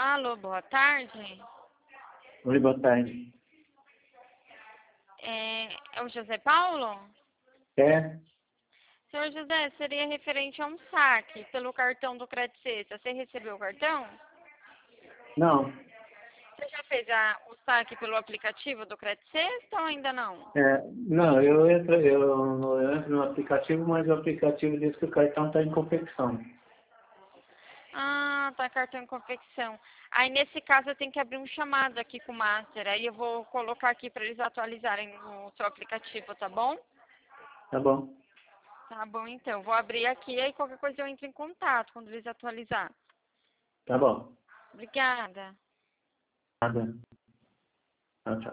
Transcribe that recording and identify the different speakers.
Speaker 1: Alô, boa tarde.
Speaker 2: Oi, boa tarde.
Speaker 1: É o José Paulo?
Speaker 2: É?
Speaker 1: Senhor José, seria referente a um saque pelo cartão do Credit Sexta. Você recebeu o cartão?
Speaker 2: Não.
Speaker 1: Você já fez o saque pelo aplicativo do Credit Sexta ou ainda não?
Speaker 2: Não, eu entro no aplicativo, mas o aplicativo diz que o cartão está em confecção.
Speaker 1: Ah, tá, cartão em confecção. Aí, nesse caso, eu tenho que abrir um chamado aqui com o Master. Aí eu vou colocar aqui para eles atualizarem o seu aplicativo, tá bom?
Speaker 2: Tá bom?
Speaker 1: Tá bom, então. Vou abrir aqui, aí qualquer coisa eu entro em contato quando eles atualizar.
Speaker 2: Tá bom.
Speaker 1: Obrigada.
Speaker 2: Nada. Tchau, tchau.